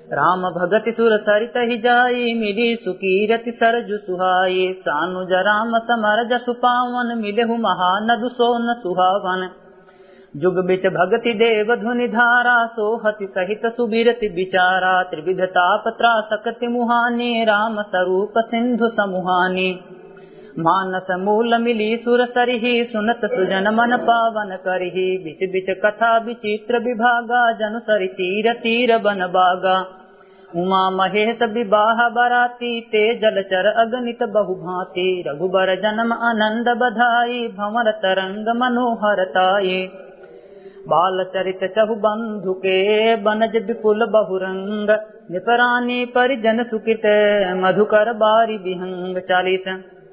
राम भगति सुर सरित ही जाई, मिली सुकीरति सरजु सुहाई। सानुज राम समर जसु पावन, मिलेहु महानदु सोन सुहावन। जुग बिच भगति देव धुनि धारा, सोहति सहित सुबिरति बिचारा। त्रिविध ताप त्रासकति मुहानी, राम स्वरूप सिंधु समुहानी। मानस मूल मिली सुर सरिहि, सुनत सुजन मन पावन करहि। बिच बिच कथा विचित्र विभागा, जनु सरि तीर तीर बन बागा। उमा महेश विवाह बराती, ते जलचर अगणित बहु भांति। रघुबर जन्म आनंद बधाई, भंवर तरंग मनोहरताई। बाल चरित चहु बंधु के, बनज विपुल बहुरंग। निपरानी परिजन सुकृत, मधुकर बारी विहंग। 40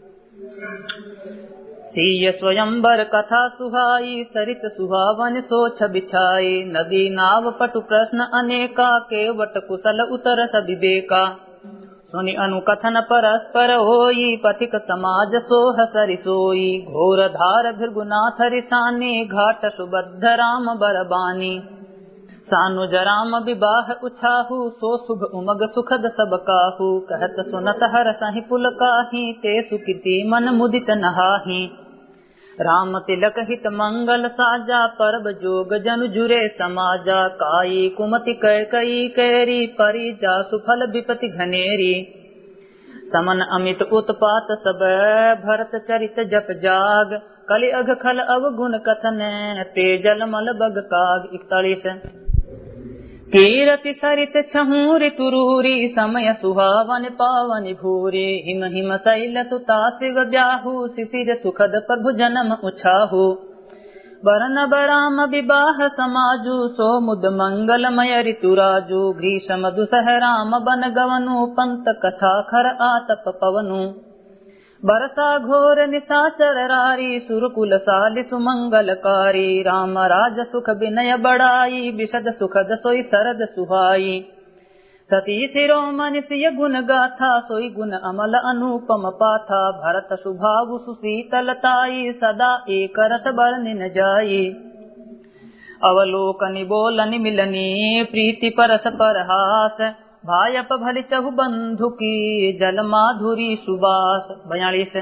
सिय स्वयंवर कथा सुहाई, सरित सुहावन सोछ बिछाई। नदी नाव पटु प्रश्न अनेका, केवट कुशल उतर सविवेका। सुनि अनुकथन परस्पर होई, पथिक समाज सोह सरि सोई। घोर धार भृगुनाथ रिसानी, घाट सुबद्ध राम बरबानी। सानुज राम विवाह उछाहु, सो शुभ उमग सुखद सब काहू। कहत सुनत हरसहि पुलकाहि, ते सुकृति मन मुदित नहाहि। राम तिलक हित मंगल साजा, परब जोग जनु जुरे समाजा। काई कुमति कैकई कैरी, परि जासु फल विपति घनेरी। समन अमित उत्पात सब, भरत चरित जप जाग। कलि अघ खल अवगुण कथन, ते जल मल बग काग। 41 कीरति सरित छहु ऋतुरूरी, समय सुहावन पावन भूरी। हिम हिम शैल सुता शिव ब्याहु, शिशिर सुखद प्रभु जन्म उछाहु। वरन बराम विवाह समाजु, सो मुद मंगलमय ऋतुराजु। ग्रीष्म दुसह राम बन गवनु, पंत कथा खर आतप पवनु। बरसा घोर निशाचर रारी, सुरकुल सालि सुमंगलकारी। राम राज सुख विनय बढ़ाई, विशद सुखद सोई सरद सुहाई। सती शिरोमणि सिय गुण गाथा, सोई गुण अमल अनुपम पाथा। भरत सुभावु सुशीतलताई, सदा एक रस बरनिन जाई। अवलोकनि बोलनि मिलनी, प्रीति परस परहास। भायप भलि चहु बंधु की, जल माधुरी सुबास। 42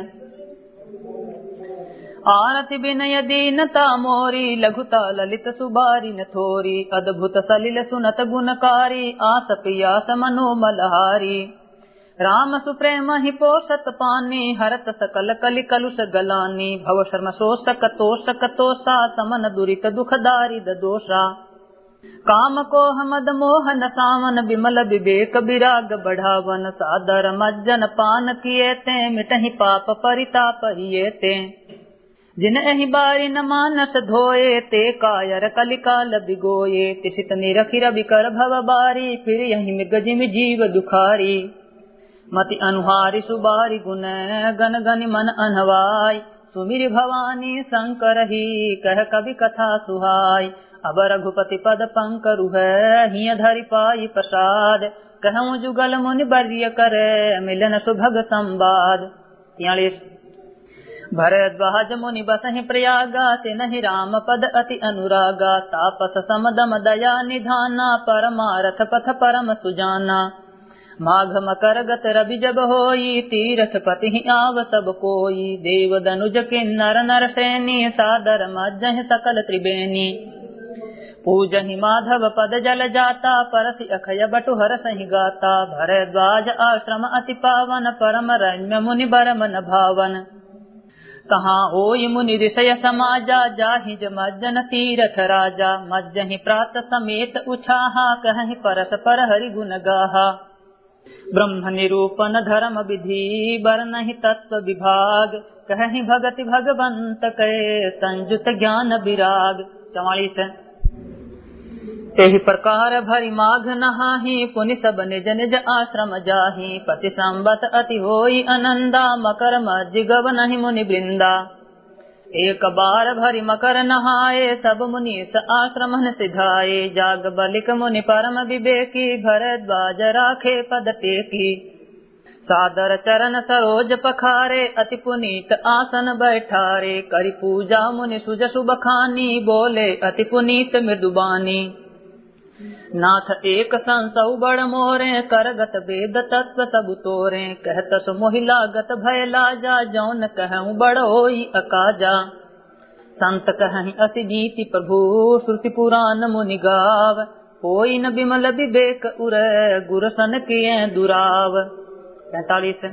आरति विनय दीनता मोरी, लघुता ललित सुबारी न थोरी। अद्भुत सलिल सुनत गुणकारी, आस पियास मनोमलहारी। राम सुप्रेम हि पोषत पानी, हरत सकल कलि कलुष गलानी। भव शर्म शोषक तोषक तोषा, समन दुरित दुख दारिद दोषा। काम को हमद मोहन सावन, विमल विवेक विराग बढ़ावन। सादर मज्जन पान किए ते, मिटहि पाप परिताप हिये ते। जिनहि बारी न मानस धोए, ते कायर कलिकाल बिगोए। तिसित निरखि रवि कर भव बारी, फिर यही मृग जिमि जीव दुखारी। मति अनुहारी सुबारी गुण, गन गनि मन अनवाई। सुमिरि भवानी शंकर ही, कह कवि कथा सुहाई। अब रघुपति पद पंकरु है, हिय धरि पाई प्रसाद। कहूँ जुगल मुनि बर्य करे, मिलन सुभग संवाद। 43 भरद्वाज मुनि बसहि प्रयागा, तिनहि राम पद अति अनुरागा। तापस समदम दया निधाना, परमारथ पथ परम सुजाना। माघ मकर गत रवि जब होई, तीरथ पति आव सब कोई। देव दनुज किन्नर नर सैनी, सादर मज्जहि सकल त्रिबेनी। पूजहि माधव पद जल जाता, परसि अखय बटु हरसहि गाता। भरद्वाज आश्रम अति पावन, परम रम्य मुनि बर मन भावन। कहाँ ओई मुनि ऋषय समाजा, जाहि मज्जन तीरथ राजा। मज्जहि प्रात समेत उछाहा, कहहि परस पर हरि गुण गाहा। ब्रह्म निरूपण धर्म विधि, बरनहि तत्व विभाग। कहहि भगति भगवंत कै, संजुत ज्ञान विराग। 44 तेहि प्रकार भरि माघ नहाहि, पुनि सब निज निज आश्रम जाहि। पति संबत अति होई आनंदा, मकर मज्जि गवनहि मुनि वृंदा। एक बार भरि मकर नहाए, सब मुनीस आश्रमन सिधाए। जाग बलिक मुनि परम विवेकी, भरद्वाज राखे पद टेकी। सादर चरण सरोज पखारे, अति पुनीत आसन बैठारे। करि पूजा मुनि सुज सुबखानी, बोले अति पुनीत मृदुबानी। नाथ एक संसौ बड़ मोरे करगत वेद तत्व सब तोरे कहत सो मोहिलागत भय लाजा जौन कहूँ बड़ होई अकाजा। संत कहहि असि नीति प्रभु श्रुति पुराण मुनि गाव होई न बिमल विवेक उर गुर सन किए दुराव। 45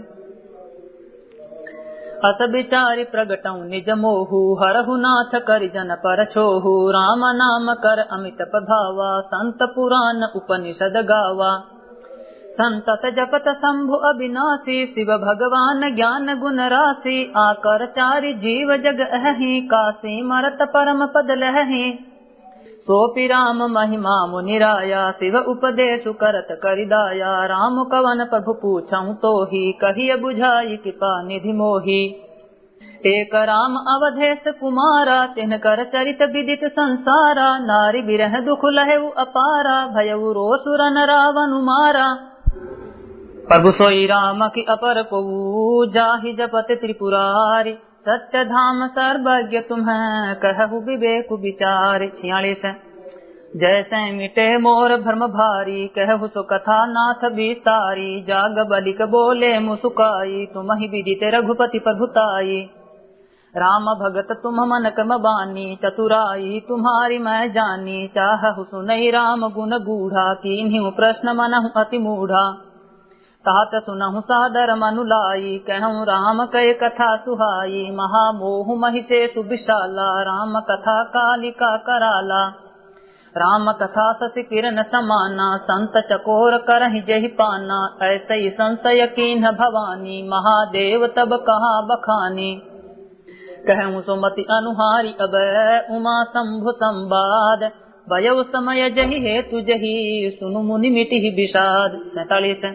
अस विचारि प्रगटऊ निज मोहु हरहु नाथ करि जन पर छोहु राम नाम कर अमित प्रभावा संत पुराण उपनिषद गावा। संतत जपत शंभु अविनाशी शिव भगवान ज्ञान गुण राशि आकर चारि जीव जग अहि काशी मरत परम पद लहि। सोपि राम महिमा मुनिराया शिव उपदेशु करत करिदाया राम कवन प्रभु पूछऊं तोहि कहिय बुझाई कृपा निधि मोहि। एक राम अवधेश कुमारा तिन कर चरित विदित संसारा नारी बिरह दुख लहेउ अपारा भयउ रोसुरन रावण मारा। प्रभु सोई राम की अपर को जाहि जपत त्रिपुरारी सत्य धाम सर्वज्ञ तुम्हें कहु विवेक विचार। 46 जैसे मिटे मोर भ्रम भारी कहु सो कथा नाथ विस्तारी जाग बलिक बोले मुसुकाई तुमहि विदित रघुपति प्रभुताई। राम भगत तुम मन कम बानी चतुराई तुम्हारी मैं जानी चाहु सुनई राम गुण गूढ़ा कीन्हु प्रश्न मनहु अति मूढ़ा। तात सुनहु सादर मनुलाई कहूँ राम कय कथा सुहाई महामोह महिषेषु विशाला राम कथा कालिका कराला। राम कथा शशि किरण समाना संत चकोर करहि जहि पाना ऐसे ही संशय कीन्ह भवानी महादेव तब कहा बखानी। कहूँ सुमति अनुहारी अब उमा शंभु संवाद भयउ समय जहि हेतु जहि सुनु मुनि मिटि विषाद। 47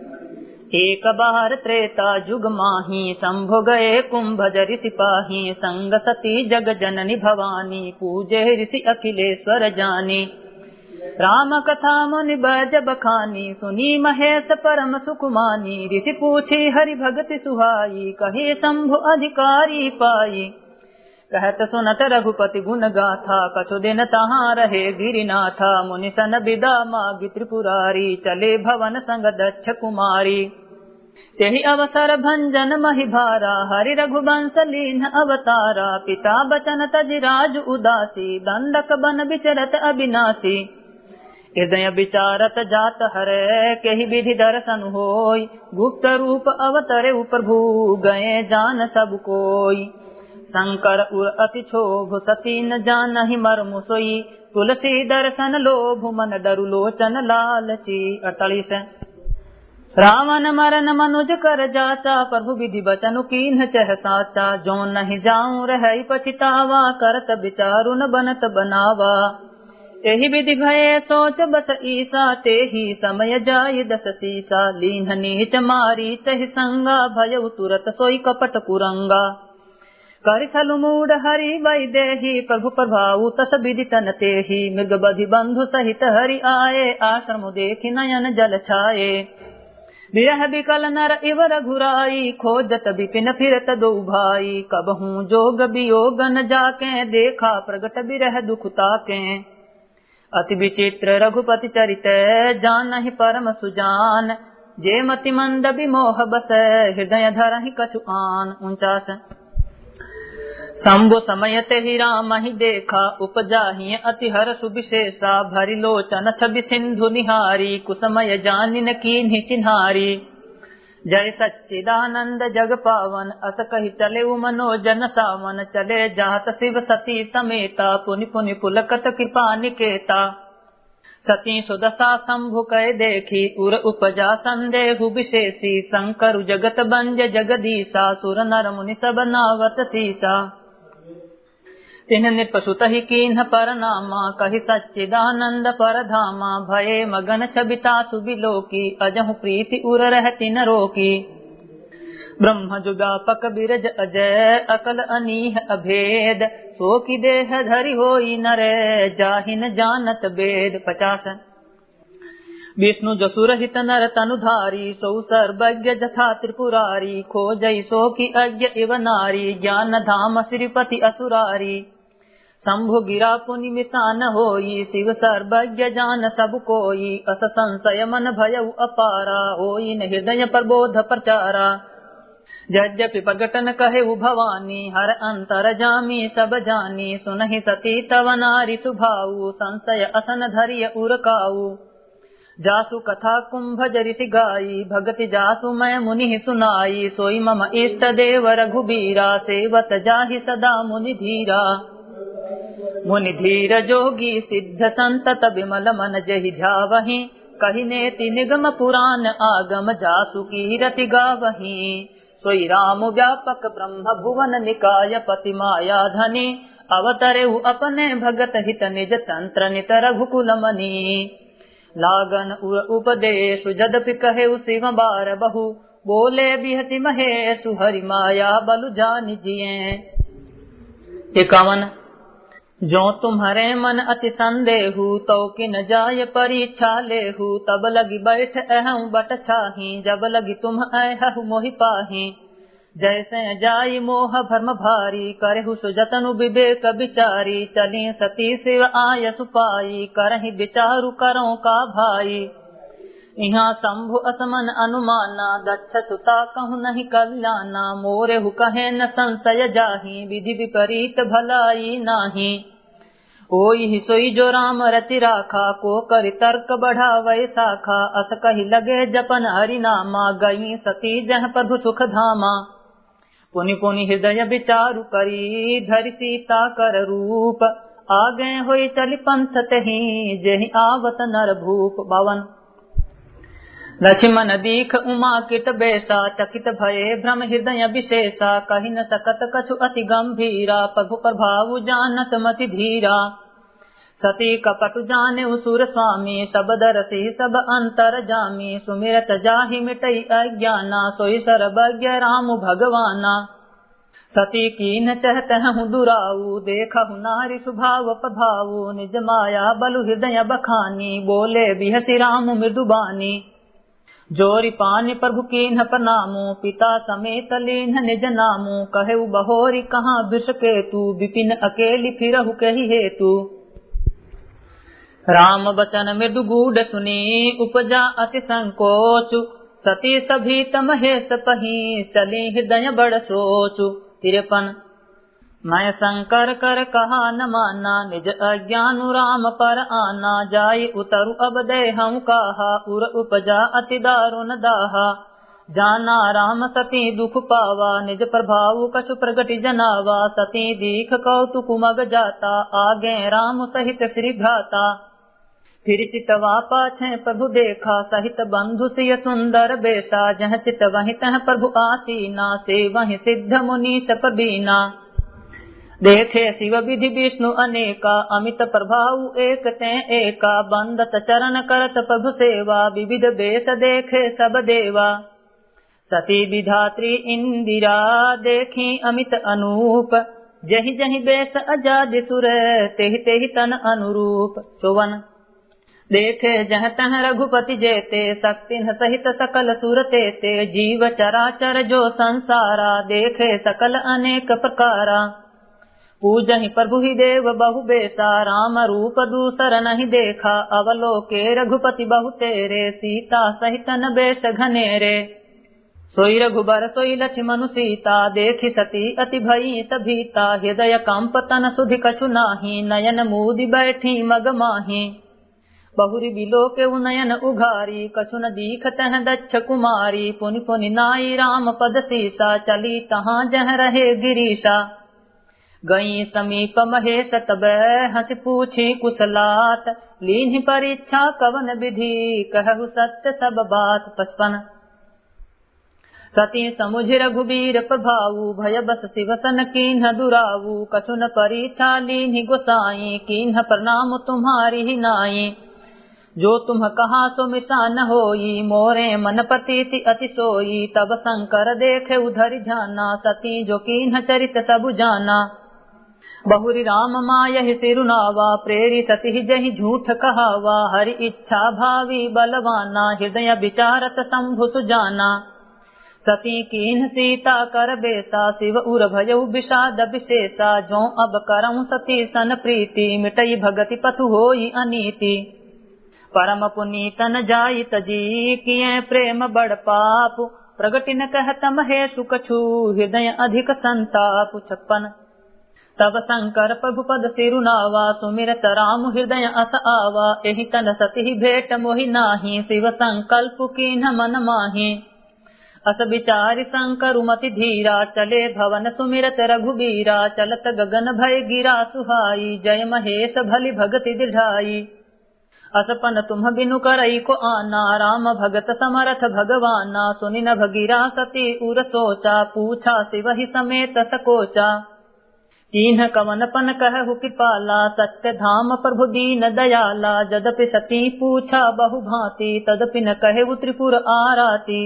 एक बार त्रेता जुग माही शंभु गए कुंभज ऋषि पाही संग सती जग जननी भवानी पूजे ऋषि अखिलेश्वर जानी। राम कथा मुनि बज बखानी सुनी महेश परम सुकुमानी ऋषि पूछी हरि भगति सुहाई कहे शंभु अधिकारी पाई। कहत सुनत रघुपति गुण गाथा कछु दिन तहाँ रहे गिरिनाथा मुनि सन विदा मागी त्रिपुरारी चले भवन संग दक्ष कुमारी। तेहि अवसर भंजन महि भारा हरि रघुवंश लीन अवतारा पिता बचन तजि राज उदासी दंडक बन विचरत अविनाशी। हृदय विचारत जात हरे केहि विधि दर्शन होय गुप्त रूप अवतरे प्रभु गए जान सब कोई। शंकर उर अति क्षोभ सती न जानहि मर्मु सोई तुलसी दर्शन लोभ मन डरु लोचन लालची। 48 रावण मरन मनुज कर जाचा प्रभु विधि बचनु कीन्ह चह साचा जो नहीं जाऊं रह पछितावा करत विचारु न बनत बनावा। एहि विधि भये सोच बस ईसा तेहि समय जाय दस सीसा लीन्ह नीच मारी तहि संगा भयउ तुरत सोई कपट कुरंगा। करिथलु मूढ़ हरि वैदेही प्रभु प्रभाऊ तस विधि तन तेहि मृग बधि बंधु सहित हरि आए आश्रम देखि नयन जल छाए। विरह बिकल नर इव रघुराई खोजत विपिन फिरत दो भाई कबहू जोग वियोग न जाके देखा प्रगट विरह दुख ताके। अति विचित्र रघुपति चरित जानहि परम सुजान जे मति मंद विमोह बस हृदय धरहि कछु आन। 49 शंभु समय तेहि राम ही देखा उपजाहि अति हर्ष विशेषा भरि लोचन छवि सिंधु निहारी कुसमय जानिन कीन्हि चिन्हारी। जय सच्चिदानंद जग पावन अस कहि चले मनोजन सावन चले जात शिव सती समेता पुनि पुनि पुलकत कृपा निकेता। सती सुदशा शंभु कह देखी उर उपजा संदेहु विशेषी शंकर जगत बंज जगदीशा सुर नर मुनि सब नावत सीसा। तिन्ह नृपसुत ही कीन्ह परनामा कहि सच्चिदानंद परधामा भये मगन छबिता सुबिलोकी अजहु प्रीति उर रहति न रोकी। ब्रह्म जुगापक बिरज अजय अकल अनीह अभेद सो की देह धरि होई नरे जाहिन जानत वेद। 50 विष्णु जसुर हित नर तनुधारी सौ सर्वज्ञ जथा त्रिपुरारी खोजई सो की अज्ञ इव नारी ज्ञान धाम श्रीपति असुरारी। शंभु गिरा पुनि मिसान होई, शिव सर्वज्ञ जान सब कोई, अस संशय मन भयउ अपारा, होई न हृदय प्रबोध प्रचारा। यद्यपि प्रगट न कहेउ भवानी, हर अंतर जामी सब जानी, सुनहि सती तव नारी सुभाऊ, संशय असन धरिय उरकाऊ। जासु कथा कुंभज ऋषि गाई, भगति जासु मैं मुनि सुनाई, सोई मम इष्ट देव रघुबीरा, सेवत जाहि सदा मुनि धीरा। मुनि धीर जोगी सिद्ध संतत विमल मन जहि ध्यावहि, कहि नेति निगम पुराण आगम, जासु कीरति गावहि। सोई राम व्यापक ब्रह्म भुवन निकाय, पति माया धनी, अवतरेउ अपने भगत हित, निज तंत्र नित रघुकुल मनी। लागन उपदेश जदपि कहेउ शिव बार बहु, बोले बिहति महेशु, हरि माया बलु जानि जिये। 51 जो तुम्हारे मन अति संदेहु, तो किन जाय परीक्षा लेहु, तब लगी बैठ अहं बट छाही, जब लगी तुम अहु मोहि पाही। जैसे जाई मोह भर्म भारी, करहु सुजतनु विवेक विचारी, चली सती शिव आयसु पाई, करहि विचारु करो का भाई। यहाँ शंभु असमन अनुमाना, दक्ष सुता कहु नहीं कल्याणा, मोरेहु कहे न संशय जाहि, विधि विपरीत भलाई नाही। ओई ही सोई जो राम रचि राखा, को करि तर्क बढ़ावै शाखा, अस कहि लगे जपन हरि नामा, गई सती जह प्रभु सुख धामा। पुनि पुनि हृदय विचारु करी, धरि सीता कर रूप, आगे होई चली पंथ तहि, जेहि आवत नर भूप। 52 लक्ष्मण दीख उमा किट बेसा, चकित भये भ्रम हृदय विशेषा, कहि न सकत कछु अति गंभीरा, प्रभु प्रभाव जानत मति धीरा। सती कपट जाने सुर स्वामी, शब्द रसी सब अंतर जामी, सुमिरत जाहि मिटई अज्ञाना, सोई सर्वज्ञ राम भगवाना। सती कीन चहत हूँ दुराऊ, देखहु नारी सुभाव प्रभाऊ, निज माया बलु हृदय बखानी, बोले बिहसी राम मृदुबानी। जोरी पानी प्रभु कीन्ह प्रणामू, पिता समेत लीन्ह निज नामू, कहेउ बहोरी कहाँ विषकेतु, विपिन अकेली फिरहु कहि हेतु। राम बचन मृदु गूढ़ सुनी, उपजा अति संकोचु, सती सभीत महेश पही, चली हृदय बड़ सोचु। 53 मैं शंकर कर कहा न माना, निज अज्ञानु राम पर आना, जाई उतरु अब दे हम कहा, उर उपजा अति दारुण दाहा। जाना राम सती दुख पावा, निज प्रभाव कछु प्रगति जनावा, सती दीख कौतुक मग जाता, आगे राम सहित श्री भ्राता। फिर चितवा पाछे प्रभु देखा, सहित बंधु सिय सुंदर बेशा, जह चित वहीं तह प्रभु आसीना, से वहीं सिद्ध मुनीश प्रवीणा। देखे शिव विधि विष्णु अनेका, अमित प्रभाव एक ते एका, बंदत चरण करत प्रभु सेवा, विविध बेश देखे सब देवा। सती विधात्री इंदिरा, देखी अमित अनूप, जहि जहि बेश अजादि सुर, तेहि तेहि तन अनुरूप। 54 देखे जह तह रघुपति जेते, शक्ति सहित सकल सुरते ते, जीव चराचर जो संसारा, देखे सकल अनेक प्रकारा। पूजहि प्रभु ही देव बहु बेसा, राम रूप दूसर नहीं देखा, अवलोके रघुपति बहु तेरे, सीता सहित न बेश घनेरे। सोई रघुबर सोई लक्ष्मणु सीता, देखि सती अति भई सभीता, हृदय कंप तन सुधि कछु नाही, नयन मूदि बैठी मग माही। बहुरी बिलो के उनयन उघारी, कछु न दीख तह दक्ष कुमारी, पुनि पुनि नाई राम पद सीसा, चली तहाँ जह रहे गिरीशा। गई समीप महेश तब, हंस पूछी कुशलात, लीन्हि परीक्षा कवन विधि, कहु सत्य सब बात। 55 सती समुझ रघुबीर प्रभाऊ, भय बस शिव सन कीन्ह दुराऊ, कछु न परीक्षा लीन्हि गोसाई, कीन्ह प्रणाम तुम्हारी ही नाई। जो तुम कहा सो मिशा न होई, मोरे मन पतिति अति सोई, तब शंकर देखे उधर जाना, सती जो कीन्ह चरित सब जाना। बहुरी राम मायहि सिरुनावा, प्रेरी सती जहि झूठ कहावा, हरि इच्छा भावी बलवाना, हृदय विचारत शंभु सुजाना। सती कीन्ह सीता कर बेसा, शिव उर भयउ विषाद विशेषा। जो अब करऊं सती सन प्रीति, मिटई भगति पथु होई अनीति। परम पुनीतन जाई तजी, किए प्रेम बड़ पाप। प्रगति न कहत महेश कछु, हृदय अधिक संताप। 56 तब शंकर प्रभु पद सिरुनावा, सुमिरत राम हृदय अस आवा। एहि तन सती भेट मोहि नाही, शिव संकल्प कीन्ह मन माही। अस विचारि शंकर मति धीरा, चले भवन सुमिरत रघुबीरा। चलत गगन भय गिरा सुहाई, जय महेश भली भगति दिढ़ाई। असपन तुम बिनु करई को आना, राम भगत समरथ भगवाना। सुनि न भगीरा सती उर सोचा, पूछा शिव ही समेत सकोचा। कीन्ह कवन पन कहु कृपाला, सत्य धाम प्रभु दीन दयाला। जदपि सती पूछा बहु भांति, तदपि न कहे त्रिपुर आराती।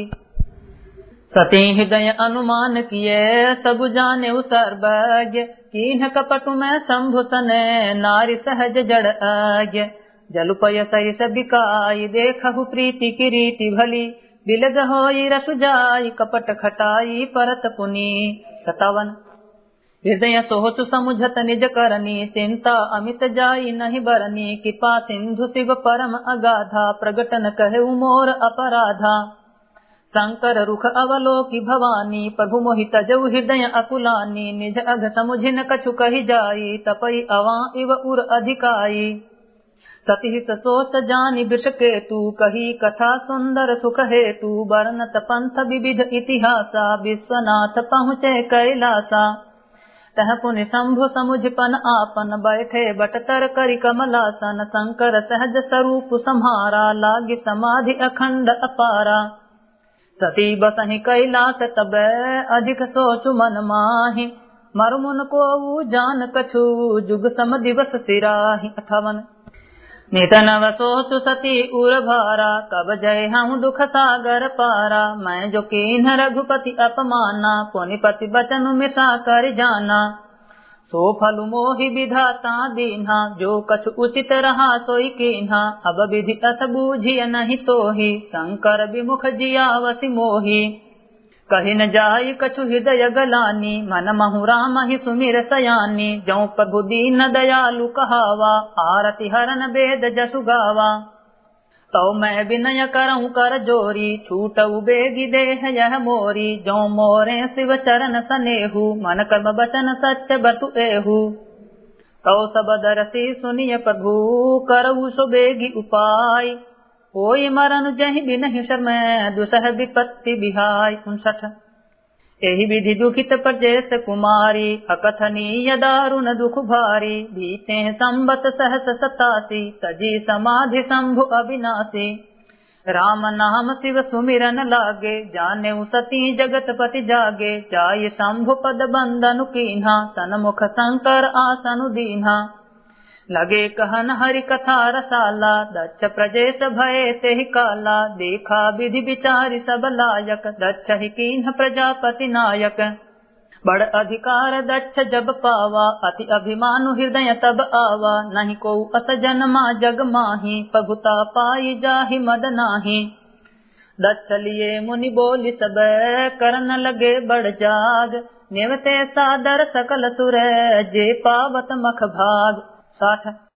सती हृदय अनुमान किए, सब जाने सर्वज्ञ। कीन्ह कपटु में शंभु सने, नारी सहज जड़ आज्ञ। जलुपय सरिस बिकाई, देखहु प्रीति की रीति भली। बिलग होई रसु जाई, कपट खटाई परत पुनी। 57 हृदय सोचु समुझत निज करनी, चिंता अमित जाई नहीं बरनी। कृपा सिंधु शिव परम अगाधा, प्रगट न कहु मोर अपराधा। शंकर रुख अवलोकी भवानी, प्रभु मोहि तजउ हृदय अकुलानी। निज अघ समुझि न कछु कहि जाई, तपई अवां इव उर अधिकाई। सती सोच जानि वृष केतु, कही कथा सुंदर सुख हेतु। वर्णत पंथ विविध इतिहासा, विश्वनाथ पहुँचे कैलासा। तह पुनि शंभु समुझपन आपन, बैठे बटतर करि कमलासन। शंकर सहज स्वरूप सम्हारा, लागी समाधि अखंड अपारा। सती बसहि कैलास तबै, अधिक सोचु मन माहि। मरमुन को जान कछु, जुग सम दिवस सिराहि। 58 नित नव सोचु सती उर भारा, कब जय हूँ दुख सागर पारा। मैं जो कीन्ह रघुपति अपमाना, पुनिपति बचन मिशा कर जाना। सो फल मोहि विधाता दीन्हा, जो कछु उचित रहा सोई कीन्हा। अब विधि अस बूझिय नहीं तोहि, शंकर विमुख जियावसि मोहि। कहि न जाई कछु हृदय गलानी, मन महु राम ही सुमिर सयानी। जौ प्रभु दीन दयालु कहावा, आरति हरन वेद जसु गावा। तो मैं विनय करऊं कर जोरी, छूटऊ बेगी देह यह मोरी। जो मोरे शिव चरण सनेहु, मन कर्म बचन सत्य बतु एहु। तो सब दरसी सुनिय प्रभु, करऊ सो बेगी उपाय। होई मरन जहि बिनहि शर्मै, दुसह विपत्ति बिहाय। 59 एहि विधि दुखित प्रजेश कुमारी, अकथनीय दारुण दुख भारी। बीते संबत सहस 87, तजी समाधि शंभु अविनाशी। राम नाम शिव सुमिरन लागे, जाने सती जगत पति जागे। जाय शंभु पद बंदनु कीन्हा, सन्मुख शंकर आसनु दीन्हा। लगे कहन हरि कथा रसाला, दक्ष प्रजेश भये तेहि काला। देखा विधि विचारि सब लायक, दक्ष ही कीन्ह प्रजापति नायक। बड़ अधिकार दक्ष जब पावा, अति अभिमानु हृदय तब आवा। नहीं को अस जन्मा जग माही, प्रभुता पाई जाहि मद नाही। दक्ष लिए मुनि बोली सब, करन लगे बड़ जाग। नेवते सादर सकल सुर, जे पावत मख भाग। 60